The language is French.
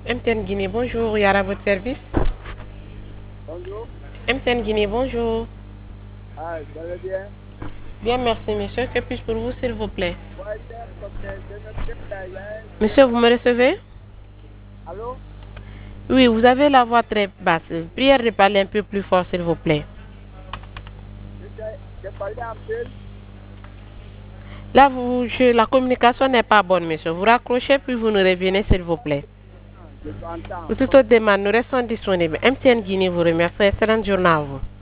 MTN Guinée, bonjour, Yara, votre service. Bonjour. MTN Guinée, bonjour. Ah, vous allez bien? Bien, merci, monsieur. Que puis-je pour vous, s'il vous plaît? Ouais, Monsieur, vous me recevez? Allô? Oui, vous avez la voix très basse. Prière de parler un peu plus fort, s'il vous plaît. J'ai parlé un peu. Là, la communication n'est pas bonne, monsieur. Vous raccrochez, puis vous nous revenez, s'il vous plaît. Je t'entends. Pour toute autre demande, nous restons disponibles. MTN Guinée vous remercie. Excellente journée à vous.